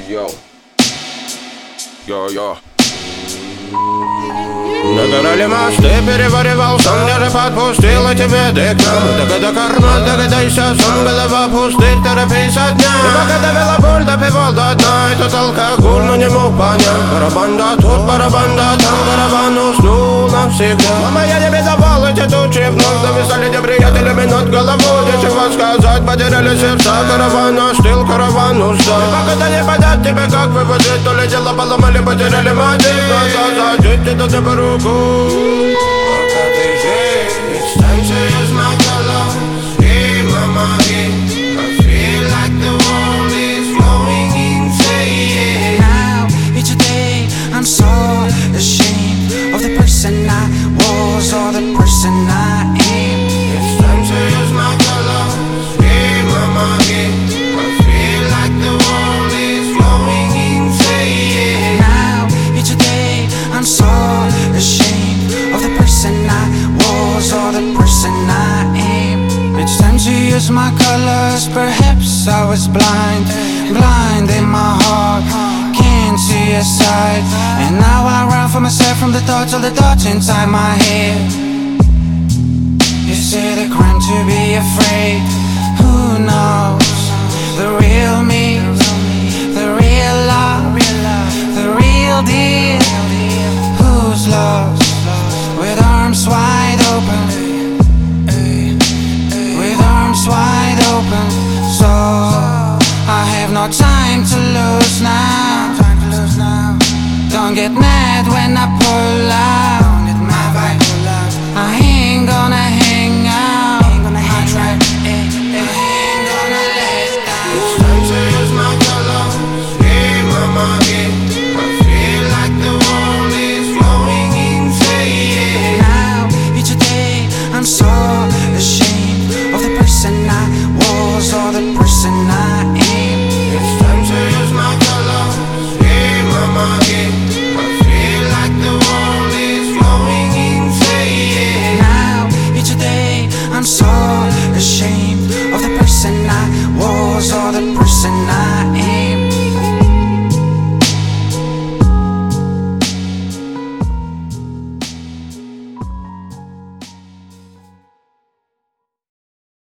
Йо. Нагорали мосты, переваривал сон, даже подпустила тебе декна. До карма, догадайся, сон, голова пустырь, торопись от дня. И пока довела боль, допивал до дна, этот алкоголь, но не мог понять. Барабанда тут, барабанда там, караван уснул навсегда. Мама, я не давал эти тучи вновь, нависали те приятелями над головой. Нечего сказать, потеряли сердца, караван остыл, караван устал. И пока то не понять тебе, как выводить, то ли дело поломали, потеряли мотив. Назад зажить, это ты по руку. It's time to use my colors in my mind. I feel like the world is going insane. Now, each day, I'm so ashamed of the person I was or the person I am. It's time to use my colors in my mind. I feel like the world is going insane. Now, each day, I'm so ashamed of the person I was or the person I am. It's time to use my colors. Perhaps I was blind in my heart, can't see a side. And now I run for myself from the thoughts of the thoughts inside my head. You say the crime to be afraid. Who knows the real me, the real love, the real deal? Who's lost with arms wide open, with arms wide open? So I have no time to lose now. Don't get mad when I pull out.